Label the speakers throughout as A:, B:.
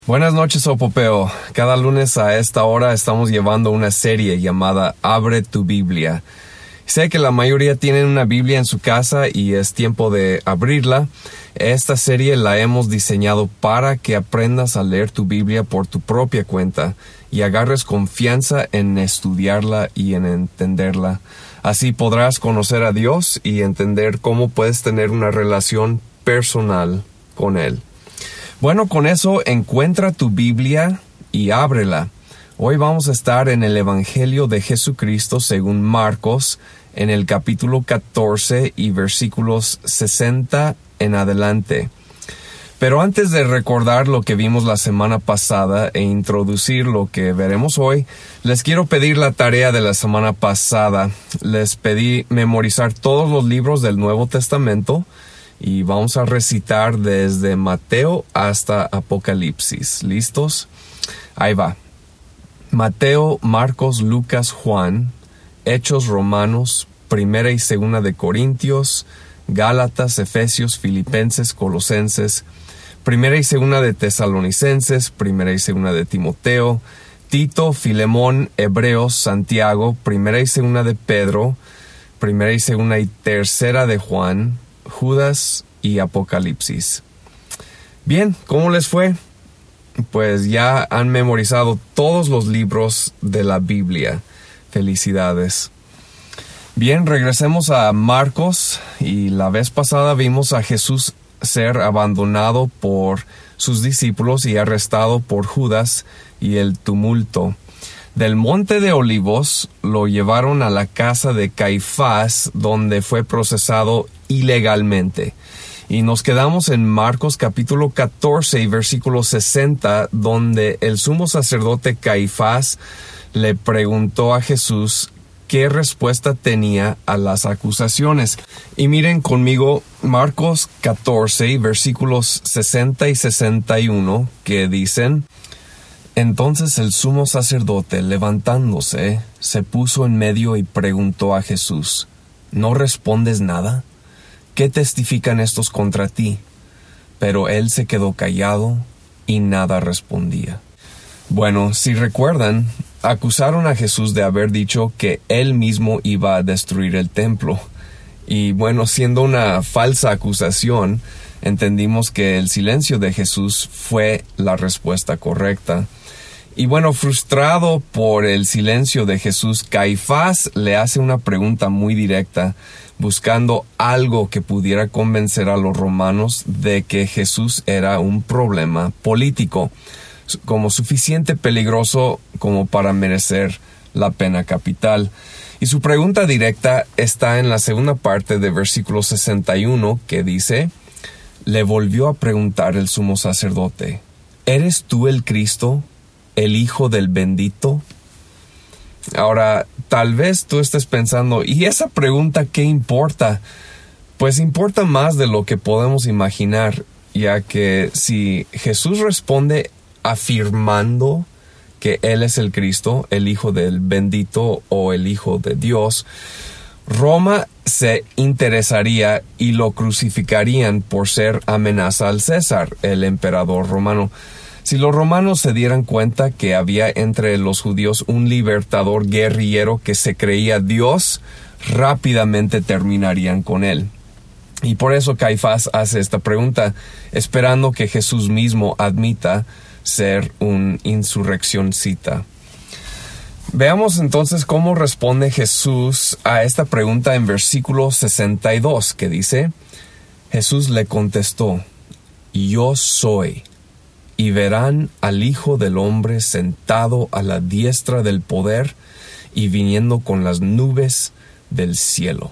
A: Buenas noches, Opopeo. Cada lunes a esta hora estamos llevando una serie llamada Abre tu Biblia. Sé que la mayoría tienen una Biblia en su casa y es tiempo de abrirla. Esta serie la hemos diseñado para que aprendas a leer tu Biblia por tu propia cuenta y agarres confianza en estudiarla y en entenderla. Así podrás conocer a Dios y entender cómo puedes tener una relación personal con Él. Bueno, con eso encuentra tu Biblia y ábrela. Hoy vamos a estar en el Evangelio de Jesucristo según Marcos, en el capítulo 14 y versículos 60 en adelante. Pero antes de recordar lo que vimos la semana pasada e introducir lo que veremos hoy, les quiero pedir la tarea de la semana pasada. Les pedí memorizar todos los libros del Nuevo Testamento y vamos a recitar desde Mateo hasta Apocalipsis. ¿Listos? Ahí va. Mateo, Marcos, Lucas, Juan, Hechos, Romanos, Primera y Segunda de Corintios, Gálatas, Efesios, Filipenses, Colosenses, Primera y Segunda de Tesalonicenses, Primera y Segunda de Timoteo, Tito, Filemón, Hebreos, Santiago, Primera y Segunda de Pedro, Primera y Segunda y Tercera de Juan, Judas y Apocalipsis. Bien, ¿cómo les fue? Pues ya han memorizado todos los libros de la Biblia. Felicidades. Bien, regresemos a Marcos y la vez pasada vimos a Jesús ser abandonado por sus discípulos y arrestado por Judas y el tumulto. Del Monte de Olivos lo llevaron a la casa de Caifás, donde fue procesado ilegalmente. Y nos quedamos en Marcos capítulo 14 y versículo 60, donde el sumo sacerdote Caifás le preguntó a Jesús qué respuesta tenía a las acusaciones. Y miren conmigo Marcos 14 versículos 60 y 61 que dicen: Entonces el sumo sacerdote, levantándose, se puso en medio y preguntó a Jesús: ¿No respondes nada? ¿Qué testifican estos contra ti? Pero él se quedó callado y nada respondía. Bueno, si recuerdan, acusaron a Jesús de haber dicho que él mismo iba a destruir el templo. Y bueno, siendo una falsa acusación, entendimos que el silencio de Jesús fue la respuesta correcta. Y bueno, frustrado por el silencio de Jesús, Caifás le hace una pregunta muy directa, buscando algo que pudiera convencer a los romanos de que Jesús era un problema político, como suficiente peligroso como para merecer la pena capital. Y su pregunta directa está en la segunda parte de versículo 61, que dice: Le volvió a preguntar el sumo sacerdote: ¿Eres tú el Cristo, el Hijo del Bendito? Ahora, tal vez tú estés pensando, ¿y esa pregunta qué importa? Pues importa más de lo que podemos imaginar, ya que si Jesús responde afirmando que Él es el Cristo, el Hijo del Bendito o el Hijo de Dios, Roma se interesaría y lo crucificarían por ser amenaza al César, el emperador romano. Si los romanos se dieran cuenta que había entre los judíos un libertador guerrillero que se creía Dios, rápidamente terminarían con él. Y por eso Caifás hace esta pregunta, esperando que Jesús mismo admita ser un insurreccioncita. Veamos entonces cómo responde Jesús a esta pregunta en versículo 62, que dice: Jesús le contestó: Yo soy. Y verán al Hijo del Hombre sentado a la diestra del poder y viniendo con las nubes del cielo.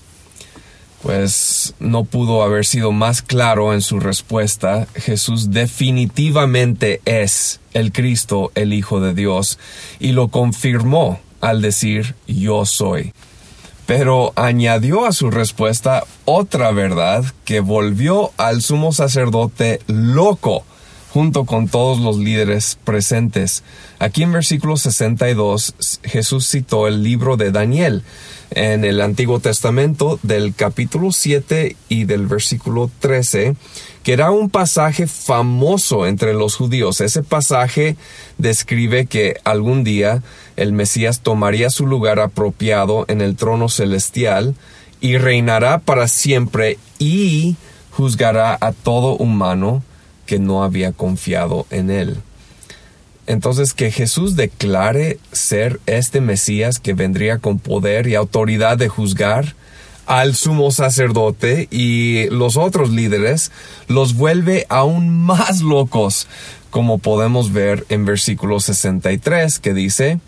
A: Pues no pudo haber sido más claro en su respuesta. Jesús definitivamente es el Cristo, el Hijo de Dios, y lo confirmó al decir: Yo soy. Pero añadió a su respuesta otra verdad que volvió al sumo sacerdote loco, junto con todos los líderes presentes. Aquí en versículo 62, Jesús citó el libro de Daniel en el Antiguo Testamento del capítulo 7 y del versículo 13, que era un pasaje famoso entre los judíos. Ese pasaje describe que algún día el Mesías tomaría su lugar apropiado en el trono celestial y reinará para siempre y juzgará a todo humano que no había confiado en él. Entonces, que Jesús declare ser este Mesías que vendría con poder y autoridad de juzgar al sumo sacerdote y los otros líderes, los vuelve aún más locos, como podemos ver en versículo 63, que dice: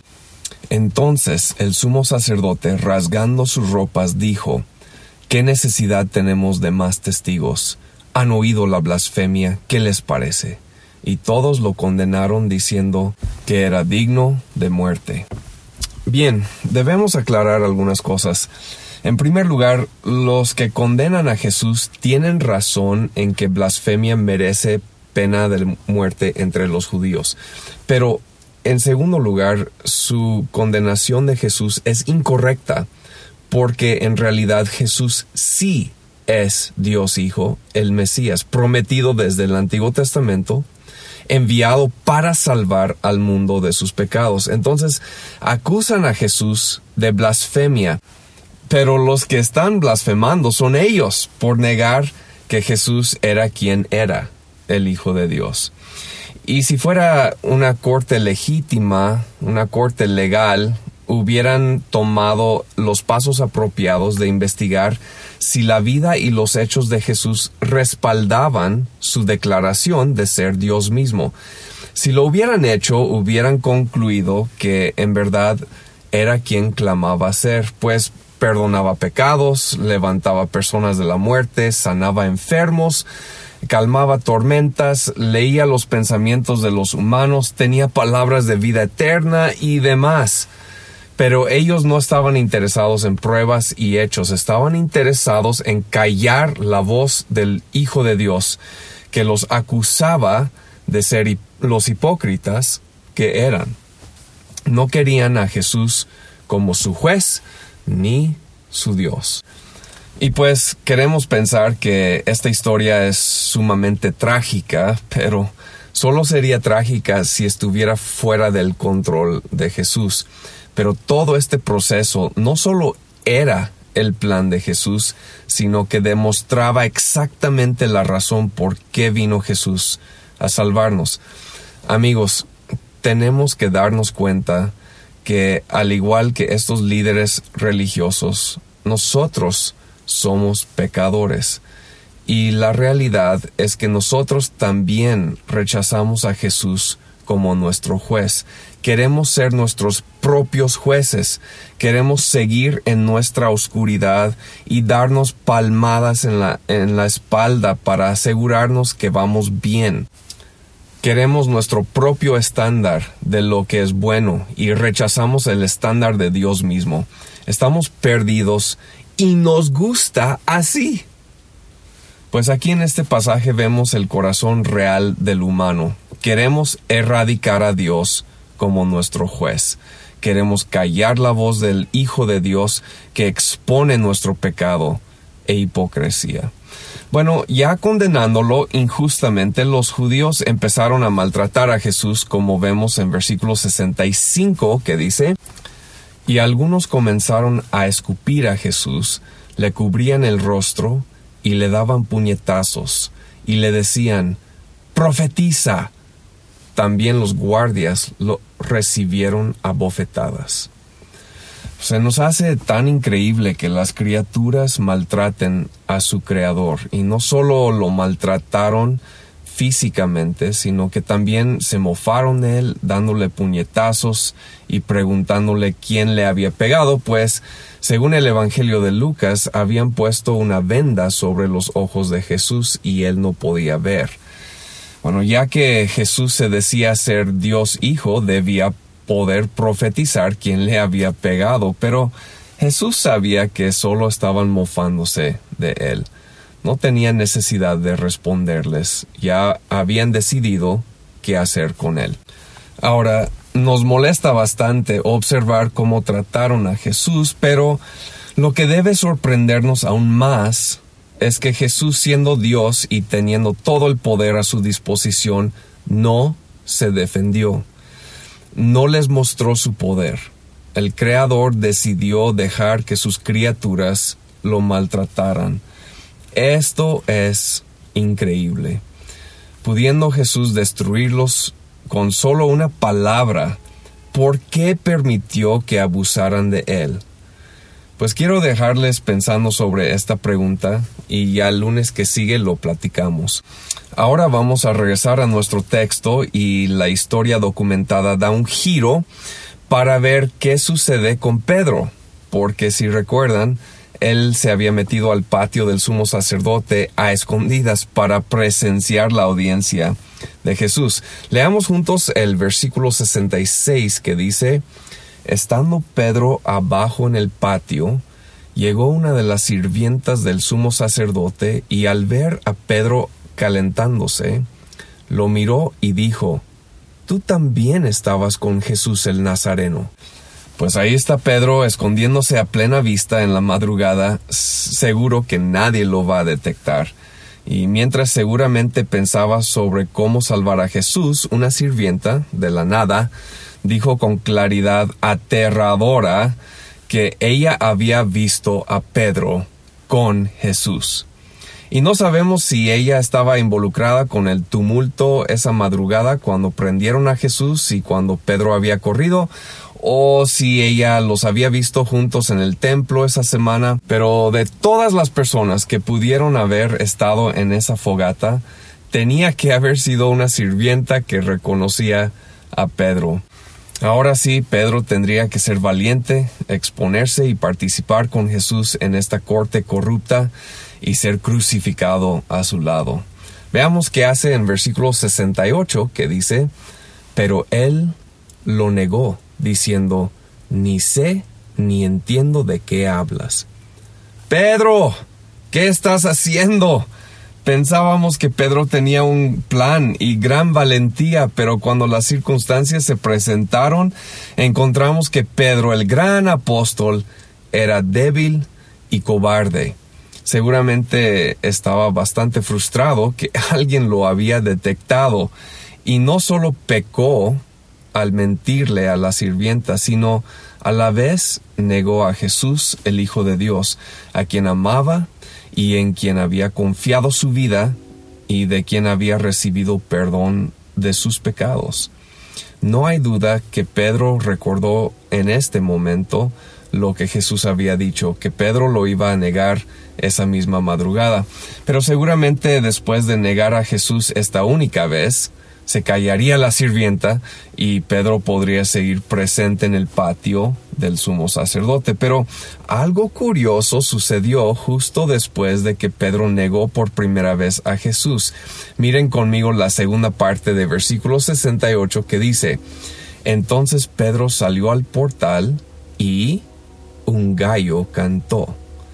A: Entonces el sumo sacerdote, rasgando sus ropas, dijo: ¿Qué necesidad tenemos de más testigos? ¿Han oído la blasfemia? ¿Qué les parece? Y todos lo condenaron diciendo que era digno de muerte. Bien, debemos aclarar algunas cosas. En primer lugar, los que condenan a Jesús tienen razón en que blasfemia merece pena de muerte entre los judíos. Pero, en segundo lugar, su condenación de Jesús es incorrecta, porque en realidad Jesús sí es Dios Hijo, el Mesías, prometido desde el Antiguo Testamento, enviado para salvar al mundo de sus pecados. Entonces, acusan a Jesús de blasfemia, pero los que están blasfemando son ellos por negar que Jesús era quien era, el Hijo de Dios. Y si fuera una corte legítima, una corte legal, hubieran tomado los pasos apropiados de investigar si la vida y los hechos de Jesús respaldaban su declaración de ser Dios mismo. Si lo hubieran hecho, hubieran concluido que en verdad era quien clamaba ser, pues perdonaba pecados, levantaba personas de la muerte, sanaba enfermos, calmaba tormentas, leía los pensamientos de los humanos, tenía palabras de vida eterna y demás. Pero ellos no estaban interesados en pruebas y hechos, estaban interesados en callar la voz del Hijo de Dios, que los acusaba de ser los hipócritas que eran. No querían a Jesús como su juez ni su Dios. Y pues queremos pensar que esta historia es sumamente trágica, pero solo sería trágica si estuviera fuera del control de Jesús. Pero todo este proceso no solo era el plan de Jesús, sino que demostraba exactamente la razón por qué vino Jesús a salvarnos. Amigos, tenemos que darnos cuenta que al igual que estos líderes religiosos, nosotros somos pecadores. Y la realidad es que nosotros también rechazamos a Jesús como nuestro juez. Queremos ser nuestros propios jueces. Queremos seguir en nuestra oscuridad y darnos palmadas en la espalda para asegurarnos que vamos bien. Queremos nuestro propio estándar de lo que es bueno y rechazamos el estándar de Dios mismo. Estamos perdidos y nos gusta así. Pues aquí en este pasaje vemos el corazón real del humano. Queremos erradicar a Dios como nuestro juez. Queremos callar la voz del Hijo de Dios que expone nuestro pecado e hipocresía. Bueno, ya condenándolo injustamente, los judíos empezaron a maltratar a Jesús, como vemos en versículo 65, que dice: Y algunos comenzaron a escupir a Jesús, le cubrían el rostro y le daban puñetazos, y le decían: ¡Profetiza! También los guardias lo recibieron a bofetadas. Se nos hace tan increíble que las criaturas maltraten a su Creador, y no solo lo maltrataron físicamente, sino que también se mofaron de él, dándole puñetazos y preguntándole quién le había pegado, pues según el Evangelio de Lucas, habían puesto una venda sobre los ojos de Jesús y él no podía ver. Bueno, ya que Jesús se decía ser Dios Hijo, debía poder profetizar quién le había pegado, pero Jesús sabía que solo estaban mofándose de él. No tenía necesidad de responderles, ya habían decidido qué hacer con él. Ahora, nos molesta bastante observar cómo trataron a Jesús, pero lo que debe sorprendernos aún más es que Jesús, siendo Dios y teniendo todo el poder a su disposición, no se defendió. No les mostró su poder. El Creador decidió dejar que sus criaturas lo maltrataran. Esto es increíble. Pudiendo Jesús destruirlos con solo una palabra, ¿por qué permitió que abusaran de él? Pues quiero dejarles pensando sobre esta pregunta y ya el lunes que sigue lo platicamos. Ahora vamos a regresar a nuestro texto y la historia documentada da un giro para ver qué sucede con Pedro, porque si recuerdan, él se había metido al patio del sumo sacerdote a escondidas para presenciar la audiencia de Jesús. Leamos juntos el versículo 66 que dice: estando Pedro abajo en el patio, llegó una de las sirvientas del sumo sacerdote y al ver a Pedro calentándose, lo miró y dijo: «Tú también estabas con Jesús el Nazareno». Pues ahí está Pedro escondiéndose a plena vista en la madrugada, seguro que nadie lo va a detectar. Y mientras seguramente pensaba sobre cómo salvar a Jesús, una sirvienta, de la nada, dijo con claridad aterradora que ella había visto a Pedro con Jesús. Y no sabemos si ella estaba involucrada con el tumulto esa madrugada cuando prendieron a Jesús y cuando Pedro había corrido, o si ella los había visto juntos en el templo esa semana. Pero de todas las personas que pudieron haber estado en esa fogata, tenía que haber sido una sirvienta que reconocía a Pedro. Ahora sí, Pedro tendría que ser valiente, exponerse y participar con Jesús en esta corte corrupta y ser crucificado a su lado. Veamos qué hace en versículo 68, que dice: «Pero él lo negó, diciendo: ni sé ni entiendo de qué hablas». «Pedro, ¿qué estás haciendo?». Pensábamos que Pedro tenía un plan y gran valentía, pero cuando las circunstancias se presentaron, encontramos que Pedro, el gran apóstol, era débil y cobarde. Seguramente estaba bastante frustrado que alguien lo había detectado, y no solo pecó al mentirle a la sirvienta, sino a la vez negó a Jesús, el Hijo de Dios, a quien amaba y en quien había confiado su vida y de quien había recibido perdón de sus pecados. No hay duda que Pedro recordó en este momento lo que Jesús había dicho, que Pedro lo iba a negar esa misma madrugada. Pero seguramente después de negar a Jesús esta única vez, se callaría la sirvienta y Pedro podría seguir presente en el patio del sumo sacerdote. Pero algo curioso sucedió justo después de que Pedro negó por primera vez a Jesús. Miren conmigo la segunda parte de versículo 68 que dice: «Entonces Pedro salió al portal y un gallo cantó».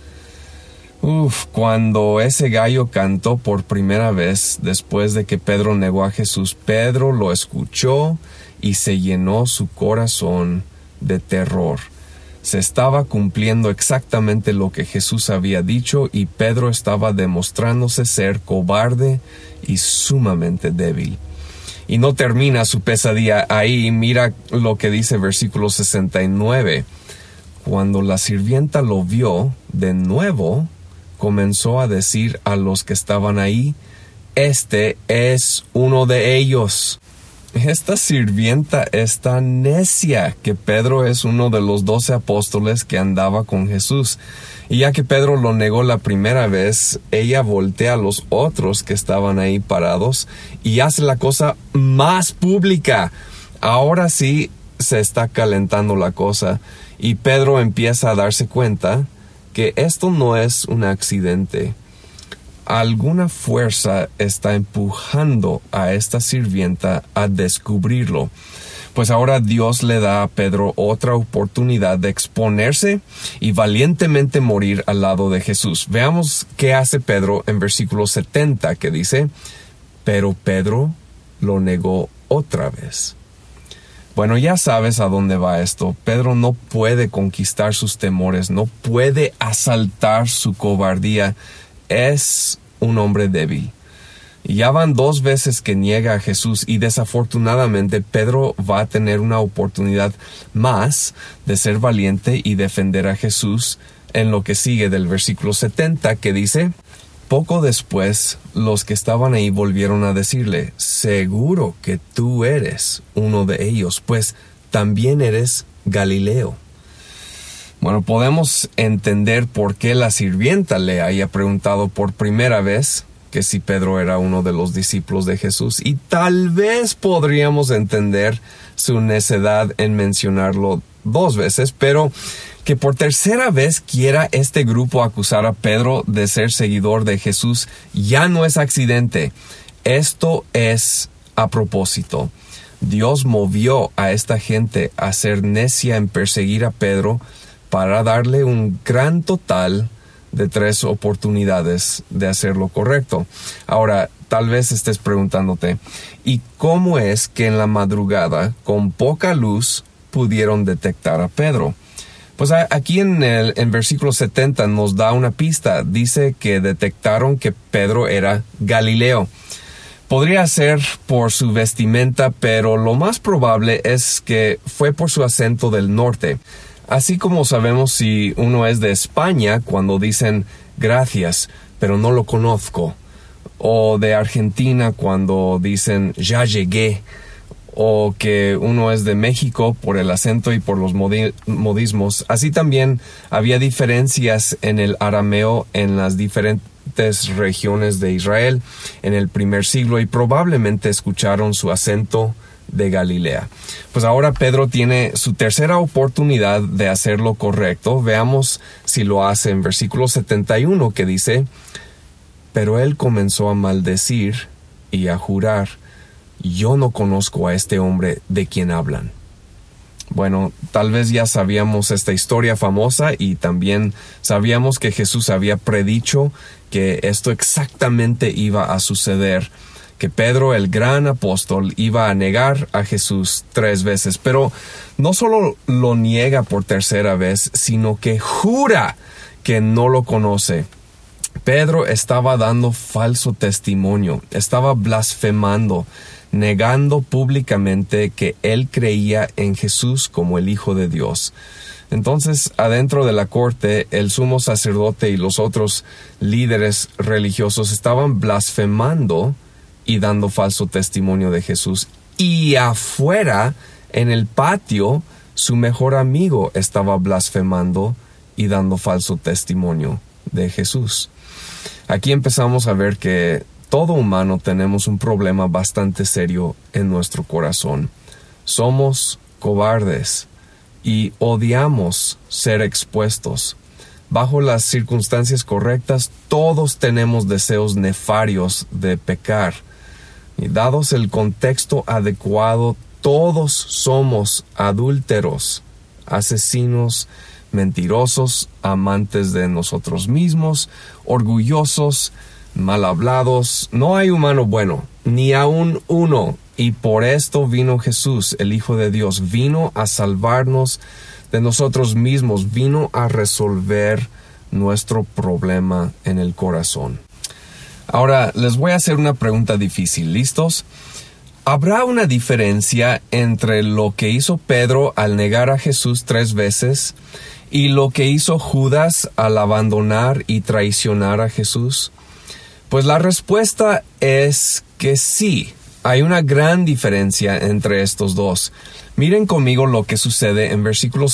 A: Cuando ese gallo cantó por primera vez después de que Pedro negó a Jesús, Pedro lo escuchó y se llenó su corazón de terror. Se estaba cumpliendo exactamente lo que Jesús había dicho y Pedro estaba demostrándose ser cobarde y sumamente débil. Y no termina su pesadilla ahí. Mira lo que dice versículo 69. Cuando la sirvienta lo vio de nuevo, comenzó a decir a los que estaban ahí: «Este es uno de ellos». Esta sirvienta es tan necia que Pedro es uno de los 12 apóstoles que andaba con Jesús. Y ya que Pedro lo negó la primera vez, ella voltea a los otros que estaban ahí parados y hace la cosa más pública. Ahora sí se está calentando la cosa y Pedro empieza a darse cuenta que esto no es un accidente. Alguna fuerza está empujando a esta sirvienta a descubrirlo. Pues ahora Dios le da a Pedro otra oportunidad de exponerse y valientemente morir al lado de Jesús. Veamos qué hace Pedro en versículo 70, que dice: «Pero Pedro lo negó otra vez». Bueno, ya sabes a dónde va esto. Pedro no puede conquistar sus temores, no puede asaltar su cobardía. es un hombre débil. Ya van 2 veces que niega a Jesús y desafortunadamente Pedro va a tener una oportunidad más de ser valiente y defender a Jesús en lo que sigue del versículo 70 que dice: poco después los que estaban ahí volvieron a decirle: seguro que tú eres uno de ellos, pues también eres Galileo. Bueno, podemos entender por qué la sirvienta le haya preguntado por primera vez que si Pedro era uno de los discípulos de Jesús, y tal vez podríamos entender su necedad en mencionarlo 2 veces, pero que por tercera vez quiera este grupo acusar a Pedro de ser seguidor de Jesús ya no es accidente. Esto es a propósito. Dios movió a esta gente a ser necia en perseguir a Pedro para darle un gran total de 3 oportunidades de hacer lo correcto. Ahora, tal vez estés preguntándote, ¿y cómo es que en la madrugada, con poca luz, pudieron detectar a Pedro? Pues aquí en versículo 70 nos da una pista. Dice que detectaron que Pedro era Galileo. Podría ser por su vestimenta, pero lo más probable es que fue por su acento del norte. Así como sabemos si uno es de España cuando dicen gracias, pero no lo conozco. O de Argentina cuando dicen ya llegué. O que uno es de México por el acento y por los modismos. Así también había diferencias en el arameo en las diferentes regiones de Israel en el primer siglo y probablemente escucharon su acento de Galilea. Pues ahora Pedro tiene su tercera oportunidad de hacer lo correcto. Veamos si lo hace en versículo 71 que dice: pero él comenzó a maldecir y a jurar: yo no conozco a este hombre de quien hablan. Bueno, tal vez ya sabíamos esta historia famosa y también sabíamos que Jesús había predicho que esto exactamente iba a suceder, que Pedro, el gran apóstol, iba a negar a Jesús 3 veces, pero no solo lo niega por tercera vez, sino que jura que no lo conoce. Pedro estaba dando falso testimonio, estaba blasfemando, negando públicamente que él creía en Jesús como el Hijo de Dios. Entonces, adentro de la corte, el sumo sacerdote y los otros líderes religiosos estaban blasfemando y dando falso testimonio de Jesús. Y afuera, en el patio, su mejor amigo estaba blasfemando y dando falso testimonio de Jesús. Aquí empezamos a ver que todo humano tenemos un problema bastante serio en nuestro corazón. Somos cobardes y odiamos ser expuestos. Bajo las circunstancias correctas, todos tenemos deseos nefarios de pecar. Y dados el contexto adecuado, todos somos adúlteros, asesinos, mentirosos, amantes de nosotros mismos, orgullosos, mal hablados. No hay humano bueno, ni aun uno. Y por esto vino Jesús, el Hijo de Dios. Vino a salvarnos de nosotros mismos. Vino a resolver nuestro problema en el corazón. Ahora, les voy a hacer una pregunta difícil. ¿Listos? ¿Habrá una diferencia entre lo que hizo Pedro al negar a Jesús 3 veces y lo que hizo Judas al abandonar y traicionar a Jesús? Pues la respuesta es que sí, hay una gran diferencia entre estos dos. Miren conmigo lo que sucede en versículo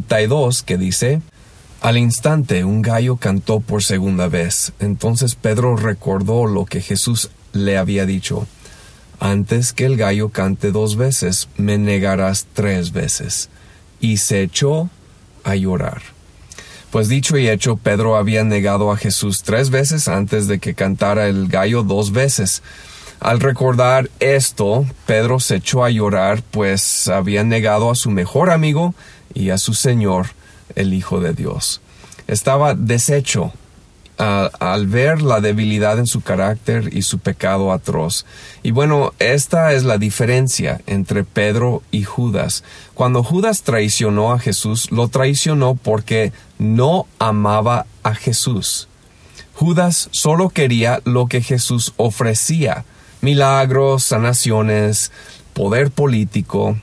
A: 72 que dice: al instante un gallo cantó por segunda vez. Entonces Pedro recordó lo que Jesús le había dicho: antes que el gallo cante 2 veces, me negarás 3 veces. Y se echó a llorar. Pues dicho y hecho, Pedro había negado a Jesús 3 veces antes de que cantara el gallo 2 veces. Al recordar esto, Pedro se echó a llorar, pues había negado a su mejor amigo y a su Señor, el Hijo de Dios. Estaba deshecho al ver la debilidad en su carácter y su pecado atroz. Y bueno, esta es la diferencia entre Pedro y Judas. Cuando Judas traicionó a Jesús, lo traicionó porque no amaba a Jesús. Judas solo quería lo que Jesús ofrecía: milagros, sanaciones, poder político.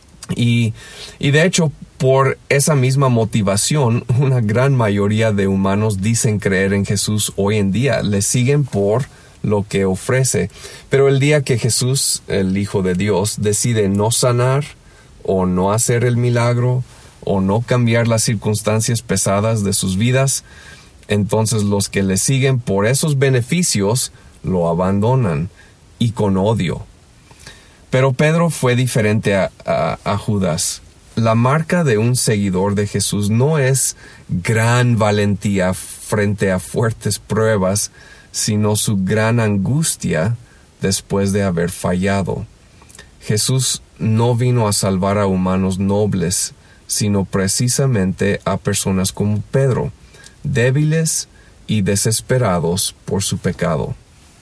A: Y de hecho, por esa misma motivación, una gran mayoría de humanos dicen creer en Jesús hoy en día. Le siguen por lo que ofrece. Pero el día que Jesús, el Hijo de Dios, decide no sanar, o no hacer el milagro, o no cambiar las circunstancias pesadas de sus vidas, entonces los que le siguen por esos beneficios lo abandonan, y con odio. Pero Pedro fue diferente a Judas. La marca de un seguidor de Jesús no es gran valentía frente a fuertes pruebas, sino su gran angustia después de haber fallado. Jesús no vino a salvar a humanos nobles, sino precisamente a personas como Pedro, débiles y desesperados por su pecado.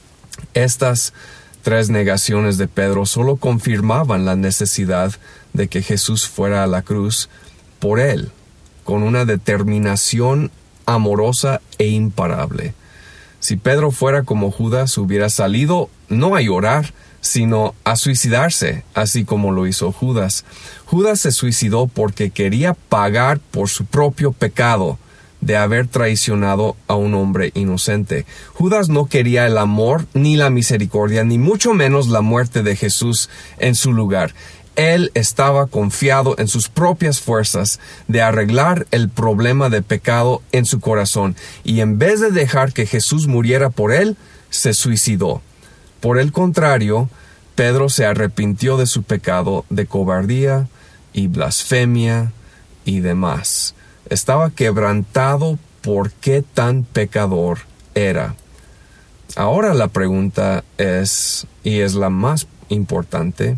A: Estas 3 negaciones de Pedro solo confirmaban la necesidad de que Jesús fuera a la cruz por él, con una determinación amorosa e imparable. Si Pedro fuera como Judas, hubiera salido no a llorar, sino a suicidarse, así como lo hizo Judas. Judas se suicidó porque quería pagar por su propio pecado de haber traicionado a un hombre inocente. Judas no quería el amor, ni la misericordia, ni mucho menos la muerte de Jesús en su lugar. Él estaba confiado en sus propias fuerzas de arreglar el problema de pecado en su corazón, y en vez de dejar que Jesús muriera por él, se suicidó. Por el contrario, Pedro se arrepintió de su pecado de cobardía y blasfemia y demás. Estaba quebrantado por qué tan pecador era. Ahora la pregunta es, y es la más importante: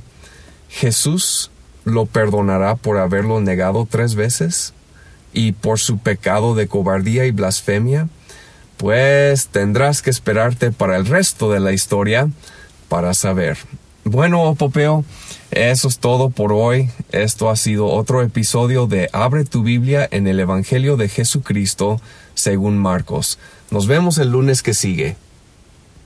A: ¿Jesús lo perdonará por haberlo negado 3 veces? ¿Y por su pecado de cobardía y blasfemia? Pues tendrás que esperarte para el resto de la historia para saber. Bueno, Popeo, eso es todo por hoy. Esto ha sido otro episodio de Abre tu Biblia en el Evangelio de Jesucristo según Marcos. Nos vemos el lunes que sigue.